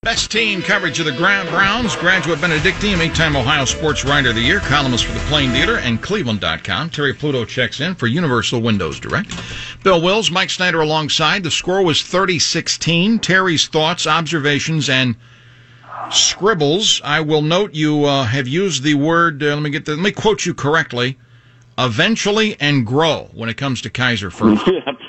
Best team coverage of the Browns, graduate Benedictine, 8-time Ohio Sports Writer of the Year, columnist for the Plain Dealer and Cleveland.com. Terry Pluto checks in for Universal Windows Direct. Bill Wills, Mike Snyder alongside. The score was 30-16. Terry's thoughts, observations, and scribbles. I will note you have used the word, let me quote you correctly, eventually and grow when it comes to Kaiser First.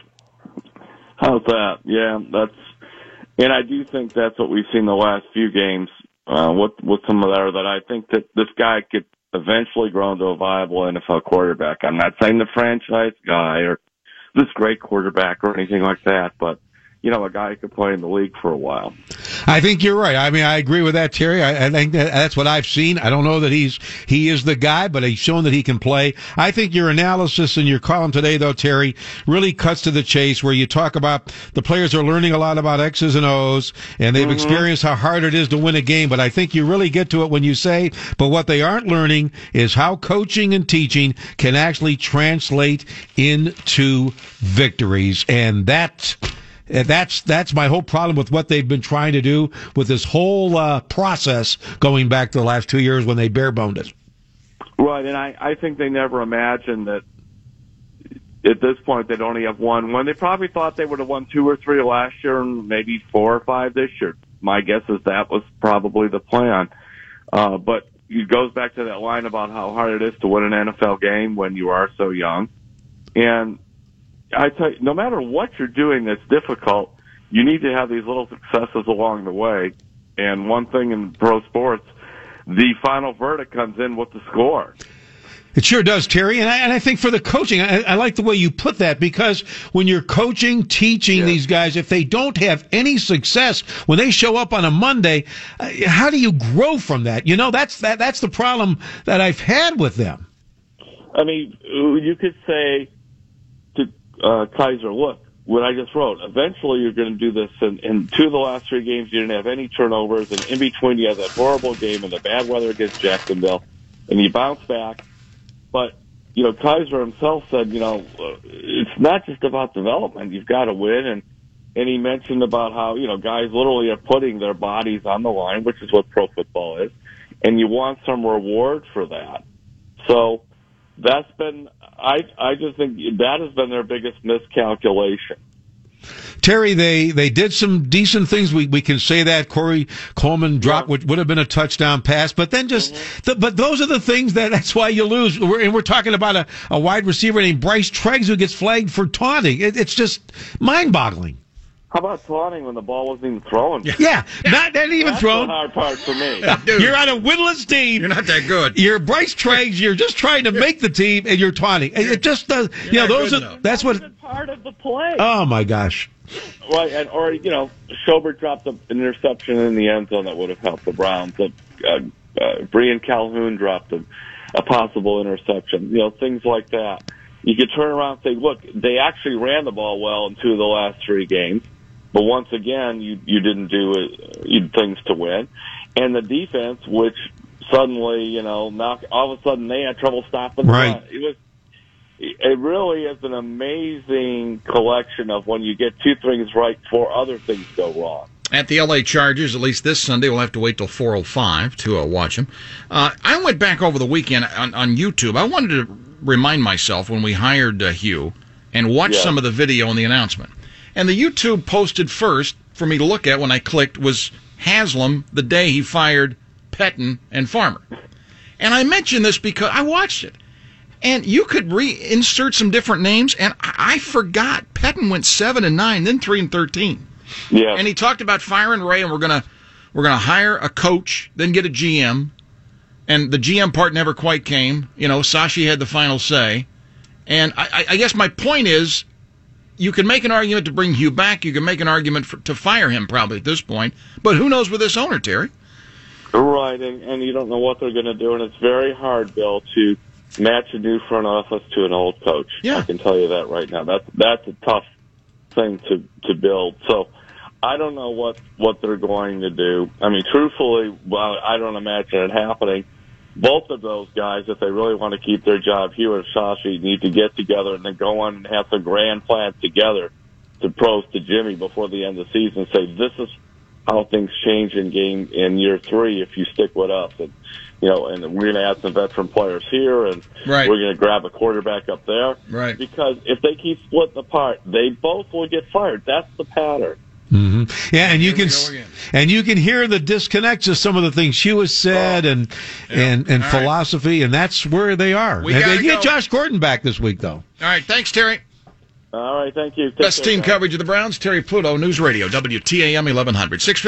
How's that? Yeah, and I do think that's what we've seen the last few games with some of that I think that this guy could eventually grow into a viable NFL quarterback. I'm not saying the franchise guy or this great quarterback or anything like that, but a guy who could play in the league for a while. I think you're right. I mean, I agree with that, Terry. I think that's what I've seen. I don't know that he is the guy, but he's shown that he can play. I think your analysis in your column today, though, Terry, really cuts to the chase where you talk about the players are learning a lot about X's and O's, and they've experienced how hard it is to win a game. But I think you really get to it when you say, but what they aren't learning is how coaching and teaching can actually translate into victories. And that's my whole problem with what they've been trying to do with this whole process going back to the last 2 years when they bare-boned it. Right, and I think they never imagined that at this point they'd only have one win. They probably thought they would have won 2 or 3 last year and maybe 4 or 5 this year. My guess is that was probably the plan. But it goes back to that line about how hard it is to win an NFL game when you are so young. And I tell you, no matter what you're doing that's difficult, you need to have these little successes along the way. And one thing in pro sports, the final verdict comes in with the score. It sure does, Terry. And I think for the coaching, I like the way you put that, because when you're coaching, teaching these guys, if they don't have any success when they show up on a Monday, how do you grow from that? That's the problem that I've had with them. I mean, you could say to Kaiser, look, what I just wrote, eventually you're going to do this, and in 2 of the last 3 games you didn't have any turnovers, and in between you had that horrible game and the bad weather against Jacksonville, and you bounce back. But, Kaiser himself said, it's not just about development. You've got to win. And he mentioned about how, guys literally are putting their bodies on the line, which is what pro football is, and you want some reward for that. So that's been, I just think that has been their biggest miscalculation. Terry, they did some decent things. We can say that. Corey Coleman dropped what would have been a touchdown pass, but then but those are the things that's why you lose. We're talking about a wide receiver named Bryce Treggs who gets flagged for taunting. It's just mind-boggling. How about taunting when the ball wasn't even thrown? Yeah, not even thrown. That's the hard part for me. You're on a winless team. You're not that good. You're Bryce Treggs. You're just trying to make the team, and you're taunting. It just does. That's what part of the play. Oh my gosh. Right, or Schobert dropped an interception in the end zone that would have helped the Browns. Brian Calhoun dropped a possible interception. Things like that. You could turn around and say, look, they actually ran the ball well in 2 of the last 3 games, but once again, you didn't do things to win. And the defense, which suddenly, now all of a sudden they had trouble stopping the run. It really is an amazing collection of when you get 2 things right, 4 other things go wrong. At the L.A. Chargers, at least this Sunday, we'll have to wait till 4:05 to watch them. I went back over the weekend on YouTube. I wanted to remind myself when we hired Hugh and watch some of the video and the announcement. And the YouTube posted first for me to look at when I clicked was Haslam the day he fired Pettine and Farmer. And I mention this because I watched it. And you could reinsert some different names, and I forgot. Pettine went 7-9, then 3-13. Yeah. And he talked about firing Ray, and we're gonna hire a coach, then get a GM. And the GM part never quite came. Sashi had the final say. And I guess my point is, you can make an argument to bring Hugh back. You can make an argument to fire him probably at this point. But who knows with this owner, Terry? Right, and you don't know what they're going to do. And it's very hard, Bill, to match a new front office to an old coach. Yeah. I can tell you that right now. That's a tough thing to build. So I don't know what they're going to do. I mean, truthfully, I don't imagine it happening. Both of those guys, if they really want to keep their job, Hugh and Sashi, need to get together and then go on and have some grand plans together to pros to Jimmy before the end of the season. Say, this is how things change in year 3 if you stick with us. And, and we're going to add some veteran players here, and right. we're going to grab a quarterback up there. Right. Because if they keep splitting apart, they both will get fired. That's the pattern. Mm-hmm. Yeah, and you can hear the disconnects of some of the things she was said and philosophy, and that's where they are. They get Josh Gordon back this week, though. All right, thanks, Terry. All right, thank you. Best team coverage of the Browns, Terry Pluto, News Radio, WTAM 1100.